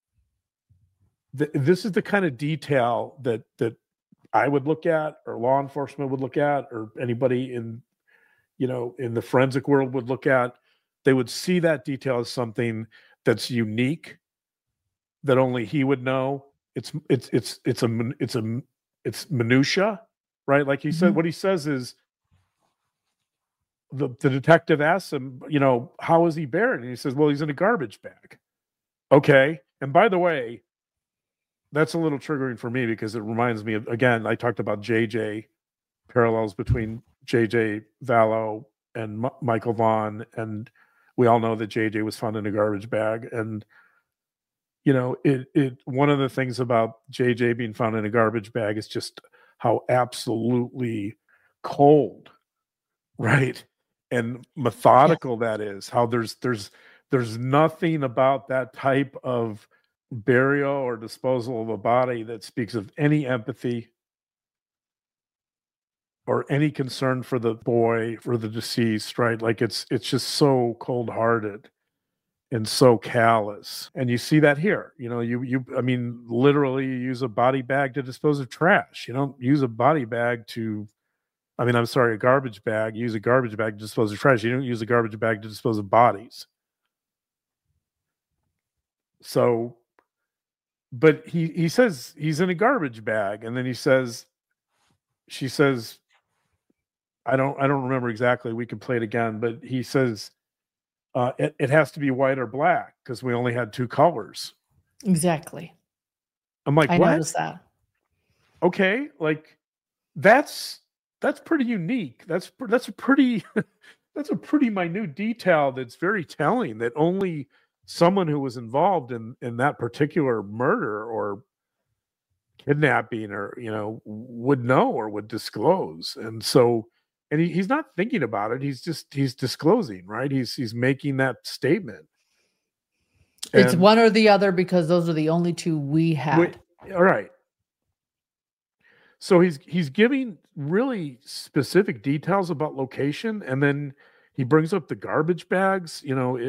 This is the kind of detail that I would look at, or law enforcement would look at, or anybody in the forensic world would look at. They would see that detail as something that's unique, that only he would know. It's minutia, right? Like he said, what he says is, the detective asks him, how is he buried? And he says, well, he's in a garbage bag. Okay. And by the way, that's a little triggering for me because it reminds me of, again, I talked about JJ, parallels between JJ Vallow and Michael Vaughn. And we all know that JJ was found in a garbage bag. And, one of the things about JJ being found in a garbage bag is just how absolutely cold, right? And methodical that is, how there's nothing about that type of burial or disposal of a body that speaks of any empathy or any concern for the boy, for the deceased, right? Like it's just so cold-hearted and so callous. And you see that here. Literally you use a body bag to dispose of trash. You don't use a body bag a garbage bag. You use a garbage bag to dispose of trash. You don't use a garbage bag to dispose of bodies. So, but he says he's in a garbage bag, and then she says, I don't remember exactly. We can play it again, but he says, it has to be white or black because we only had two colors. Exactly. I'm like, I what? noticed that. Okay, like that's pretty unique. That's a pretty minute detail that's very telling, that only someone who was involved in that particular murder or kidnapping or would know or would disclose. And so, and he's not thinking about it, he's disclosing, right? He's making that statement. It's one or the other because those are the only two we had. All right. So he's giving really specific details about location, and then he brings up the garbage bags.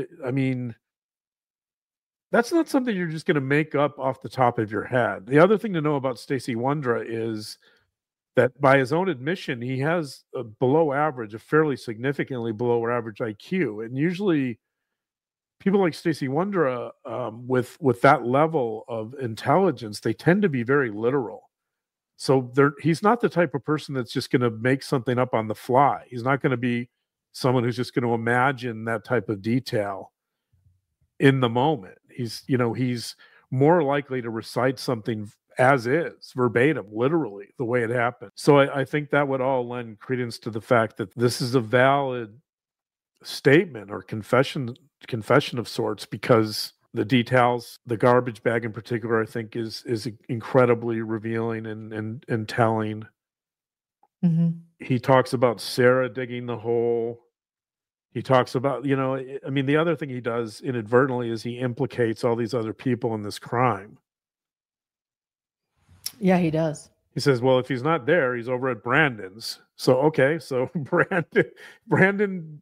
That's not something you're just going to make up off the top of your head. The other thing to know about Stacey Wondra is that by his own admission, he has a fairly significantly below average IQ. And usually people like Stacey Wondra, with that level of intelligence, they tend to be very literal. So he's not the type of person that's just going to make something up on the fly. He's not going to be someone who's just going to imagine that type of detail in the moment. He's more likely to recite something as is, verbatim, literally, the way it happened. So I think that would all lend credence to the fact that this is a valid statement or confession of sorts, because the details, the garbage bag in particular, I think is incredibly revealing and telling. Mm-hmm. He talks about Sarah digging the hole. He talks about, the other thing he does inadvertently is he implicates all these other people in this crime. Yeah, he does. He says, well, if he's not there, he's over at Brandon's. So, okay. So Brandon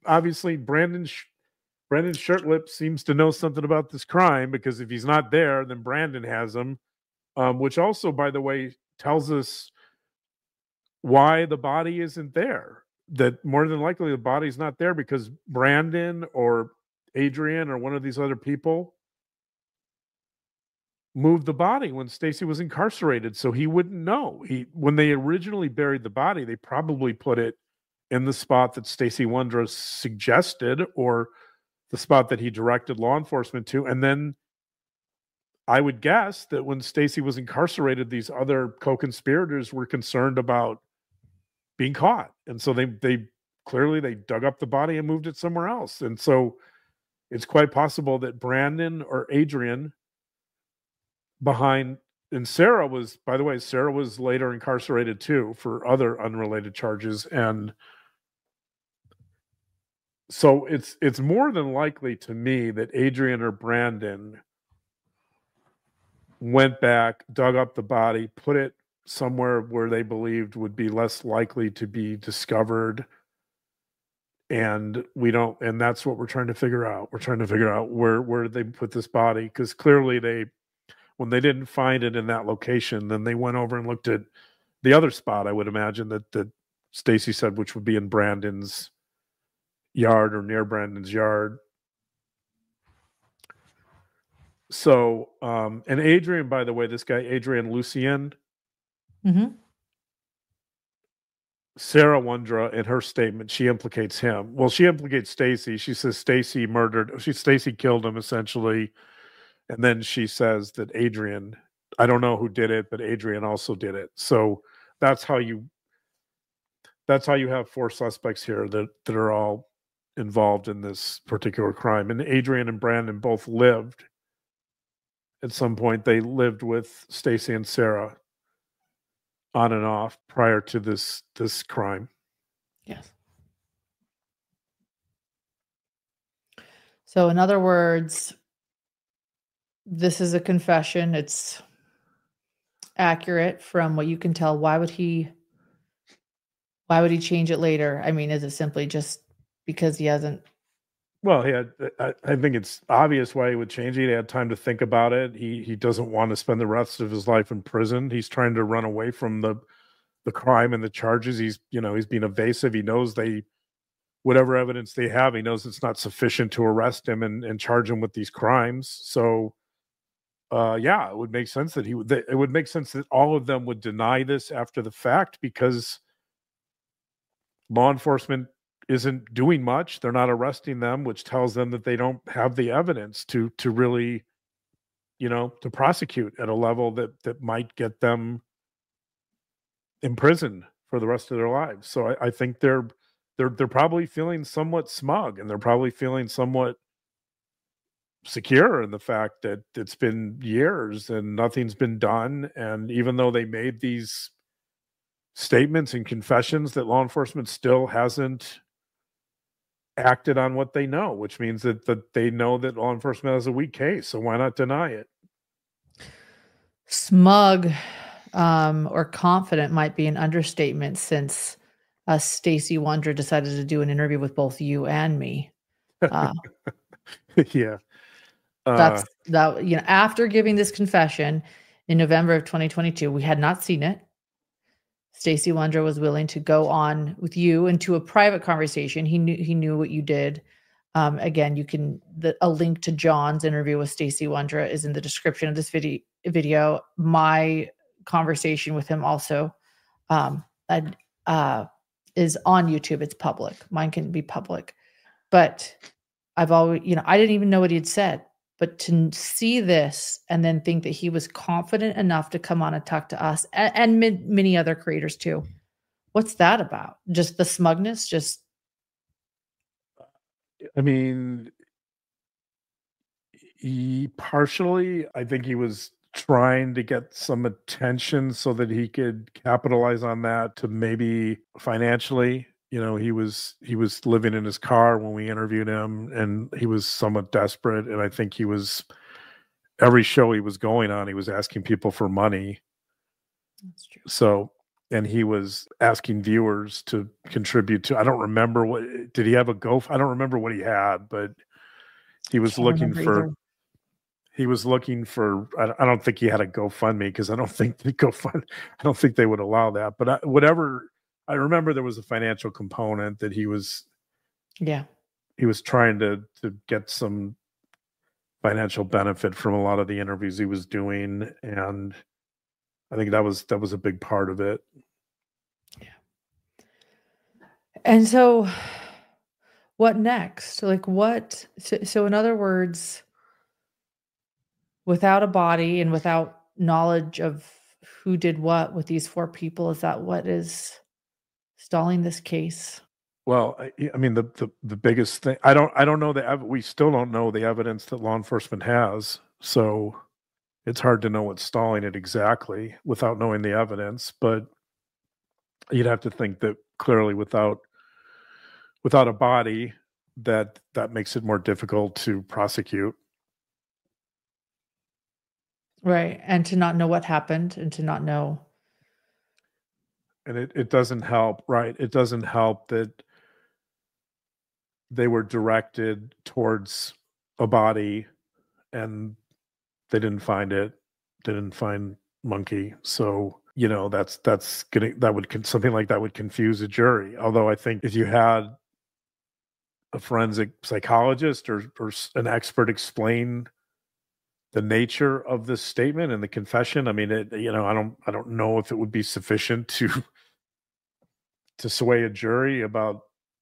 Shirtlip seems to know something about this crime, because if he's not there, then Brandon has him, which also, by the way, tells us why the body isn't there. That more than likely the body's not there because Brandon or Adrian or one of these other people moved the body when Stacey was incarcerated, so he wouldn't know. When they originally buried the body, they probably put it in the spot that Stacey Wondra suggested, or the spot that he directed law enforcement to. And then I would guess that when Stacey was incarcerated, these other co-conspirators were concerned about being caught. And so they clearly dug up the body and moved it somewhere else. And so it's quite possible that Brandon or Adrian behind, and Sarah was later incarcerated too for other unrelated charges. And so it's more than likely to me that Adrian or Brandon went back, dug up the body, put it somewhere where they believed would be less likely to be discovered. And that's what we're trying to figure out. We're trying to figure out where did they put this body? Because clearly when they didn't find it in that location, then they went over and looked at the other spot, I would imagine, that Stacey said, which would be in Brandon's yard or near Brandon's yard. So, and Adrian, by the way, this guy, Adrian Lucien, mm-hmm. Sarah Wondra, in her statement, she implicates him. Well, she implicates Stacey. She says Stacey killed him, essentially. And then she says that Adrian, I don't know who did it, but Adrian also did it. So that's how you have four suspects here that are all involved in this particular crime. And Adrian and Brandon both lived. At some point, they lived with Stacey and Sarah on and off prior to this crime. Yes. So in other words, this is a confession. It's accurate from what you can tell. Why would he change it later? I mean, is it simply just because he hasn't? Well, I think it's obvious why he would change it. He had time to think about it. He doesn't want to spend the rest of his life in prison. He's trying to run away from the crime and the charges. He's being evasive. He knows whatever evidence they have, he knows it's not sufficient to arrest him and charge him with these crimes. So it would make sense that all of them would deny this after the fact, because law enforcement isn't doing much. They're not arresting them, which tells them that they don't have the evidence to really, to prosecute at a level that might get them imprisoned for the rest of their lives. So I think they're probably feeling somewhat smug, and they're probably feeling somewhat secure in the fact that it's been years and nothing's been done. And even though they made these statements and confessions, that law enforcement still hasn't acted on what they know, which means that they know that law enforcement has a weak case. So why not deny it? Smug or confident might be an understatement, since Stacey Wondra decided to do an interview with both you and me. Yeah. After giving this confession in November of 2022, we had not seen it. Stacey Wondra was willing to go on with you into a private conversation. He knew what you did. Again, you can a link to John's interview with Stacey Wondra is in the description of this video. My conversation with him also is on YouTube. It's public. Mine can be public, but I've always, I didn't even know what he had said. But to see this and then think that he was confident enough to come on and talk to us and many other creators too. What's that about? Just the smugness? I mean, I think he was trying to get some attention so that he could capitalize on that to maybe financially. He was living in his car when we interviewed him, and he was somewhat desperate. And I think every show he was going on, he was asking people for money. That's true. So, and he was asking viewers to contribute to, I don't remember did he have a I don't remember what he had, but he was looking for, I don't think he had a GoFundMe, because I don't think they would allow that. But I remember there was a financial component that he was trying to get some financial benefit from a lot of the interviews he was doing, and I think that was a big part of it. Yeah. And so what next? Like what? So in other words, without a body and without knowledge of who did what with these 4 people, is that what is stalling this case? Well, I mean, the biggest thing, I don't know we still don't know the evidence that law enforcement has. So it's hard to know what's stalling it exactly without knowing the evidence. But you'd have to think that clearly without a body, that makes it more difficult to prosecute. Right. And to not know what happened and to not know. And it doesn't help, right? It doesn't help that they were directed towards a body and they didn't find it. They didn't find Monkey. So, something like that would confuse a jury. Although I think if you had a forensic psychologist or an expert explain the nature of this statement and the confession, I mean, I don't know if it would be sufficient to sway a jury about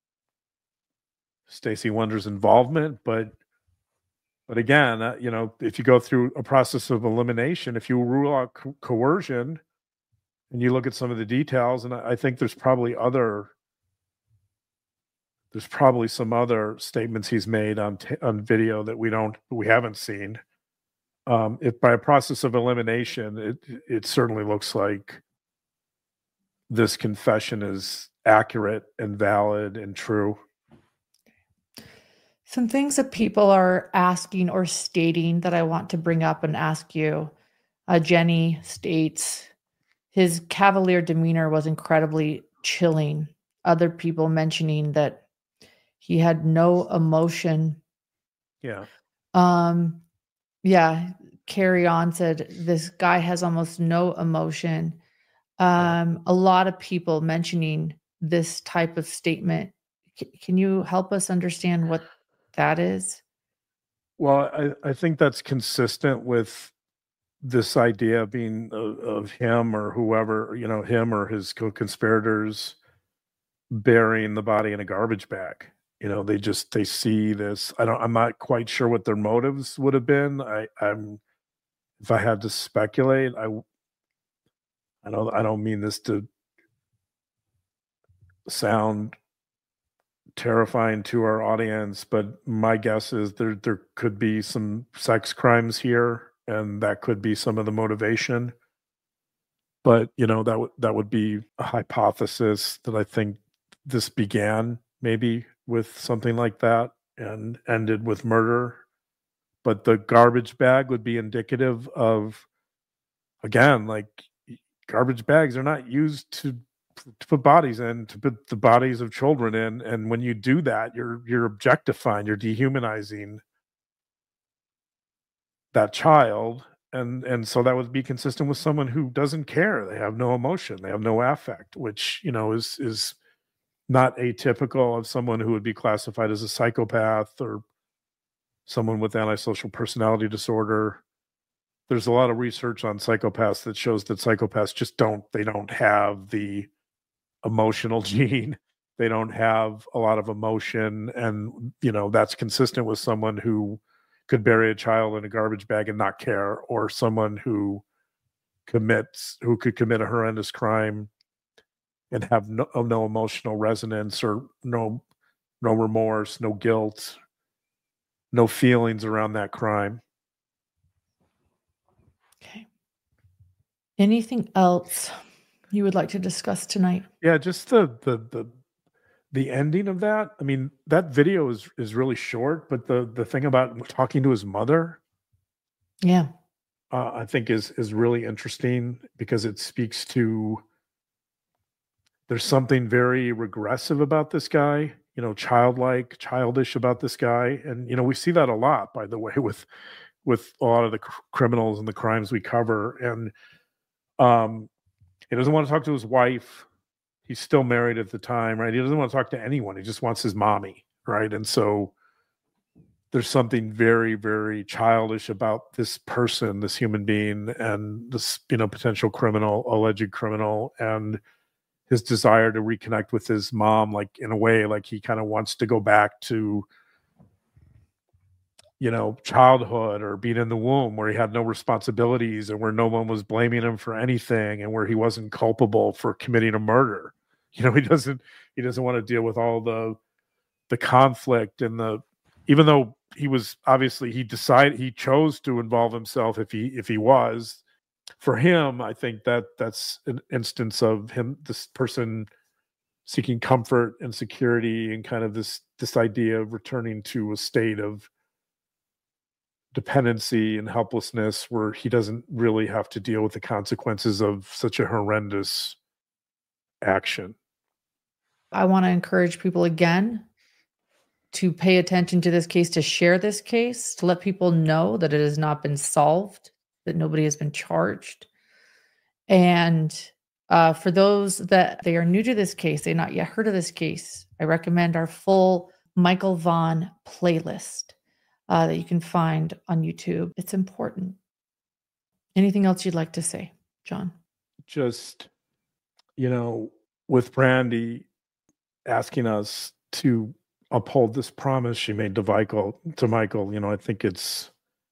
Stacey Wondra's involvement, but again, if you go through a process of elimination, if you rule out coercion and you look at some of the details, and I think there's probably some other statements he's made on video that we haven't seen. If by a process of elimination, it certainly looks like this confession is accurate and valid and true. Some things that people are asking or stating that I want to bring up and ask you. Jenny states his cavalier demeanor was incredibly chilling. Other people mentioning that he had no emotion. Yeah. Yeah. Carry On said this guy has almost no emotion. A lot of people mentioning this type of statement. Can you help us understand what that is? Well, I think that's consistent with this idea being of him or whoever, him or his co-conspirators burying the body in a garbage bag. They see this. I'm not quite sure what their motives would have been. If I had to speculate, I don't mean this to sound terrifying to our audience, but my guess is there could be some sex crimes here, and that could be some of the motivation. But that would be a hypothesis that I think this began maybe with something like that and ended with murder. But the garbage bag would be indicative of, again, like garbage bags are not used to put bodies in, to put the bodies of children in. And when you do that, you're objectifying, you're dehumanizing that child. And so that would be consistent with someone who doesn't care. They have no emotion. They have no affect, which, is not atypical of someone who would be classified as a psychopath or someone with antisocial personality disorder. There's a lot of research on psychopaths that shows that psychopaths just don't have the emotional gene. They don't have a lot of emotion. And, that's consistent with someone who could bury a child in a garbage bag and not care, or someone who could commit a horrendous crime and have no emotional resonance, or no remorse, no guilt, no feelings around that crime. Okay. Anything else you would like to discuss tonight? Yeah, just the ending of that. I mean, that video is really short, but the thing about talking to his mother, yeah, I think is really interesting, because it speaks to, there's something very regressive about this guy, childish about this guy. And, we see that a lot, by the way, with a lot of the criminals and the crimes we cover. And he doesn't want to talk to his wife. He's still married at the time, right? He doesn't want to talk to anyone. He just wants his mommy, right? And so there's something very, very childish about this person, this human being, and this, potential criminal, alleged criminal, and his desire to reconnect with his mom, like in a way, like he kind of wants to go back to, childhood, or being in the womb, where he had no responsibilities and where no one was blaming him for anything, and where he wasn't culpable for committing a murder. He doesn't want to deal with all the conflict and even though he was obviously, he chose to involve himself if he was. For him, I think that's an instance of this person seeking comfort and security, and kind of this idea of returning to a state of dependency and helplessness, where he doesn't really have to deal with the consequences of such a horrendous action. I want to encourage people again to pay attention to this case, to share this case, to let people know that it has not been solved, that nobody has been charged. And for those that they are new to this case, they've not yet heard of this case, I recommend our full Michael Vaughn playlist that you can find on YouTube. It's important. Anything else you'd like to say, John? Just, with Brandy asking us to uphold this promise she made to Michael, I think it's,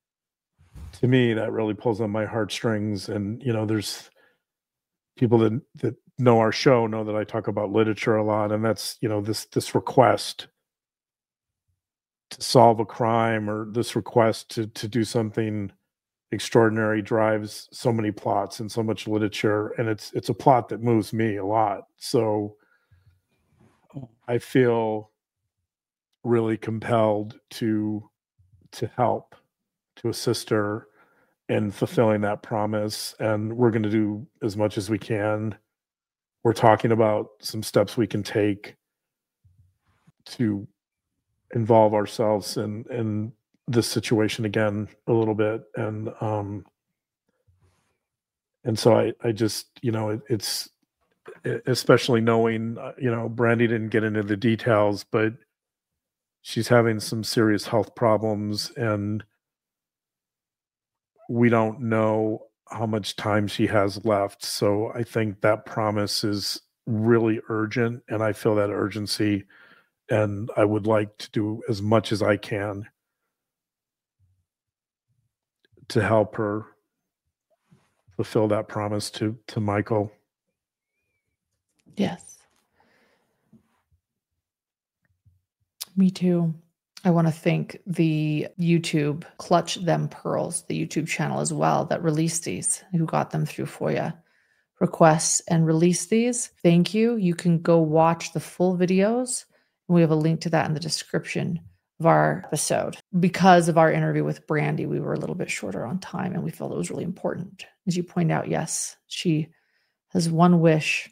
to me, that really pulls on my heartstrings. And, there's people that know our show, know that I talk about literature a lot. And that's, this request to solve a crime, or this request to do something extraordinary, drives so many plots and so much literature. And it's a plot that moves me a lot. So I feel really compelled to help, to assist her in fulfilling that promise. And we're going to do as much as we can. We're talking about some steps we can take to involve ourselves in this situation again a little bit. And so I just, it's, especially knowing, Brandy didn't get into the details, but she's having some serious health problems, and we don't know how much time she has left. So I think that promise is really urgent, and I feel that urgency, and I would like to do as much as I can to help her fulfill that promise to Michael. Yes. Me too. I want to thank the YouTube Clutch Them Pearls, the YouTube channel as well, that released these, who got them through FOIA requests and released these. Thank you. You can go watch the full videos. We have a link to that in the description of our episode. Because of our interview with Brandy, we were a little bit shorter on time, and we felt it was really important. As you point out, yes, she has one wish.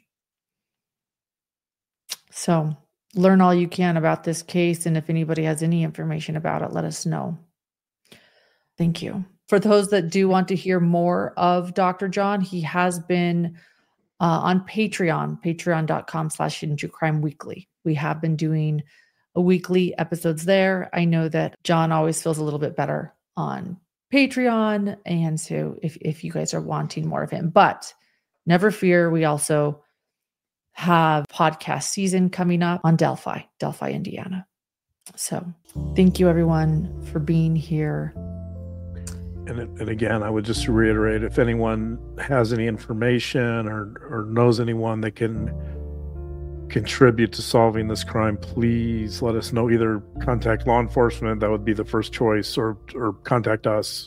So learn all you can about this case, and if anybody has any information about it, let us know. Thank you. For those that do want to hear more of Dr. John, he has been on Patreon, patreon.com/HiddenTrueCrimeWeekly. We have been doing weekly episodes there. I know that John always feels a little bit better on Patreon. And so if you guys are wanting more of him, but never fear, we also have podcast season coming up on Delphi, Indiana. So thank you everyone for being here. And again, I would just reiterate, if anyone has any information or knows anyone that can contribute to solving this crime, please let us know. Either contact law enforcement, that would be the first choice, or contact us,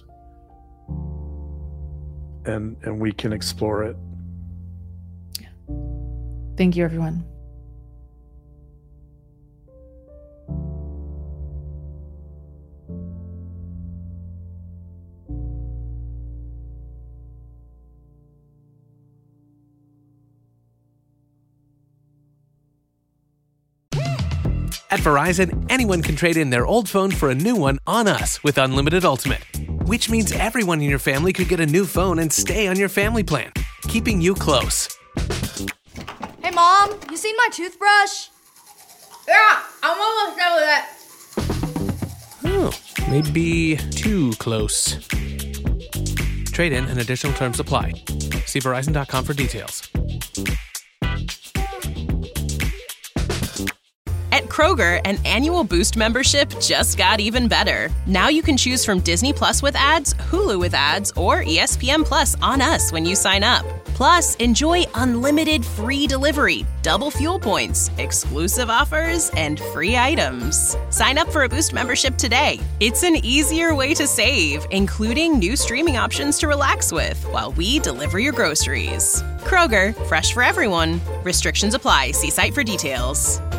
and we can explore it. Thank you, everyone. At Verizon, anyone can trade in their old phone for a new one on us with Unlimited Ultimate, which means everyone in your family could get a new phone and stay on your family plan, keeping you close. Hey, Mom, you seen my toothbrush? Yeah, I'm almost done with it. Oh, maybe too close. Trade in and additional terms apply. See Verizon.com for details. At Kroger, an annual Boost membership just got even better. Now you can choose from Disney Plus with ads, Hulu with ads, or ESPN Plus on us when you sign up. Plus, enjoy unlimited free delivery, double fuel points, exclusive offers, and free items. Sign up for a Boost membership today. It's an easier way to save, including new streaming options to relax with while we deliver your groceries. Kroger, fresh for everyone. Restrictions apply. See site for details.